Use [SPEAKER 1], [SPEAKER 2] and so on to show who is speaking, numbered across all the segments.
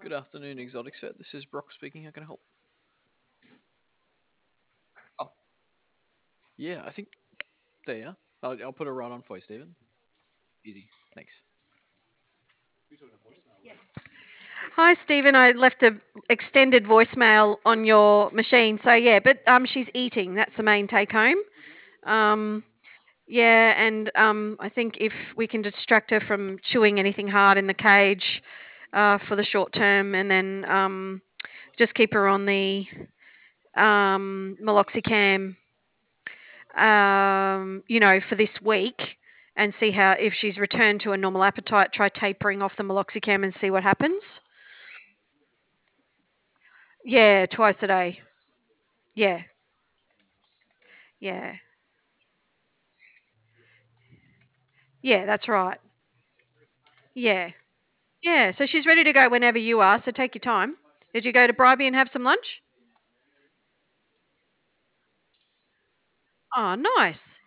[SPEAKER 1] Good afternoon, Exotics Vet. This is Brock speaking. How can I help? Oh, yeah, I think there. You are. I'll put it right on for you, Stephen. Easy. Thanks.
[SPEAKER 2] Hi, Stephen. I left a extended voicemail on your machine. So yeah, but she's eating. That's the main take home. Um, yeah, and I think if we can distract her from chewing anything hard in the cage for the short term, and then just keep her on the meloxicam, for this week, and see how if she's returned to a normal appetite. Try tapering off the meloxicam and see what happens. Yeah, twice a day. Yeah, yeah. Yeah, that's right. Yeah. Yeah, so she's ready to go whenever you are, so take your time. Did you go to Bribey and have some lunch? Oh, nice.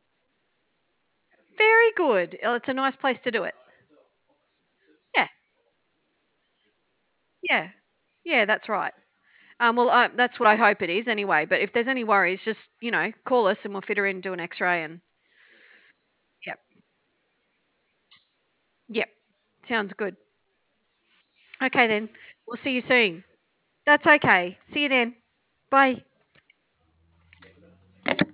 [SPEAKER 2] Very good. Oh, it's a nice place to do it. Yeah, yeah. Yeah, that's right. Well, that's what I hope it is anyway. But if there's any worries, just, call us and we'll fit her in and do an x-ray and yep. Yep. Sounds good. Okay then. We'll see you soon. That's okay. See you then. Bye.